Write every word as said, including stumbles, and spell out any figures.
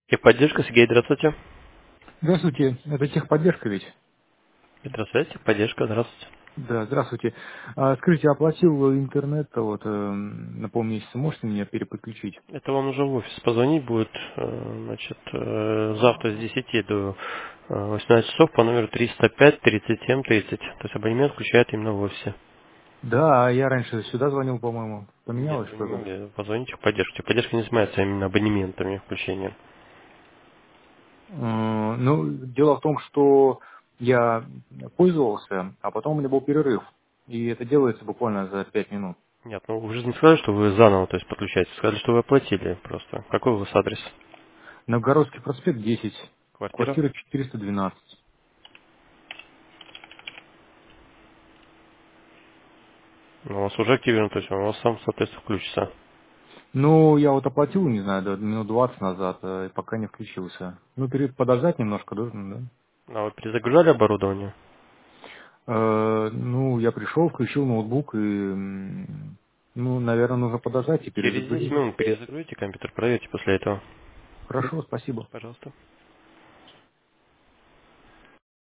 Техподдержка, Сергей, здравствуйте. Здравствуйте, это техподдержка ведь? Здравствуйте, техподдержка, здравствуйте. Да, здравствуйте. А, скажите, оплатил интернет вот, э, на полмесяца, можете меня переподключить? Это вам уже в офис позвонить будет, э, значит, э, завтра с десяти до э, восемнадцати часов по номеру триста пять тридцать семь тридцать. То есть абонемент включает именно в офисе. Да, а я раньше сюда звонил, по-моему. Нет, Поменялось вы не что-то? могли позвонить техподдержку. Техподдержка не занимается именно абонементами включения. М, Ну, дело в том, что я пользовался, а потом у меня был перерыв. И это делается буквально за пять минут. Нет, ну вы же не сказали, что вы заново, то есть подключаетесь. Сказали, что вы оплатили просто. Какой у вас адрес? Новгородский проспект десять, Квартира? квартира четыреста двенадцать. Ну, у вас уже активирован, то есть он у вас сам, соответственно, включится. Ну, я вот оплатил, не знаю, да, минут двадцать назад, э, и пока не включился. Ну, перед подождать немножко должен, да? А вы перезагружали оборудование? Э, ну, я пришел, включил ноутбук и, м, ну, наверное, нужно подождать и Через десять перезагрузить. минут перезагрузите компьютер, проверьте после этого. Хорошо, спасибо. Пожалуйста.